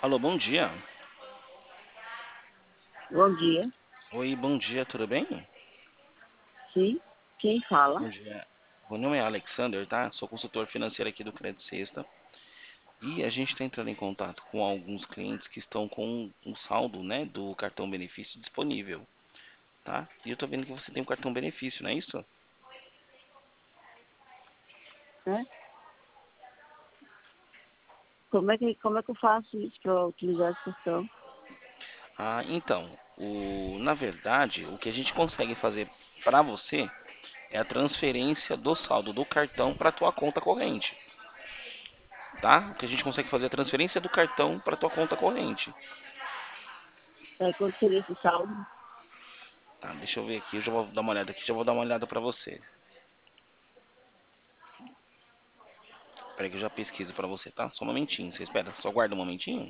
Alô, bom dia. Bom dia. Oi, bom dia, tudo bem? Sim. Quem fala? Bom dia. Meu nome é Alexander, tá? Sou consultor financeiro aqui do Credit Sexta. E a gente está entrando em contato com alguns clientes que estão com um saldo, né, do cartão benefício disponível, tá? E eu tô vendo que você tem um cartão benefício, não é isso? Né? Como é que eu faço isso para utilizar esse cartão? Ah, então, na verdade, o que a gente consegue fazer para você é a transferência do saldo do cartão para tua conta corrente, tá? O que a gente consegue fazer é a transferência do cartão para tua conta corrente. Quanto seria esse saldo? Tá, deixa eu ver aqui, eu já vou dar uma olhada aqui, já vou dar uma olhada pra você. Peraí que eu já pesquiso pra você, tá? Só um momentinho, você espera, só guarda um momentinho.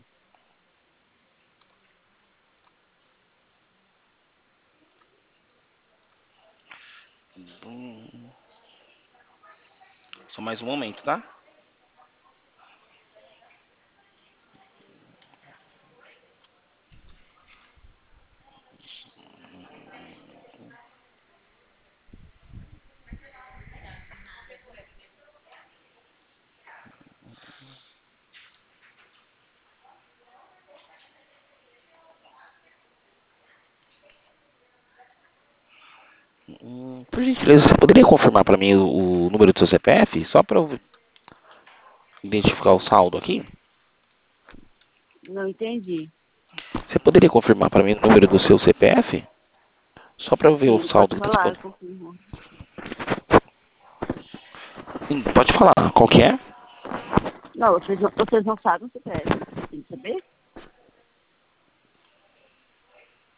Hum, Só mais um momento, tá? Por gentileza, você poderia confirmar pra mim o número do seu CPF? Só pra eu identificar o saldo aqui? Não entendi. Você poderia confirmar pra mim o número do seu CPF? Só pra eu ver o Sim, pode saldo que tá falar, eu disponível. confirmo. Pode falar, qual que é? Não, vocês não sabem o CPF.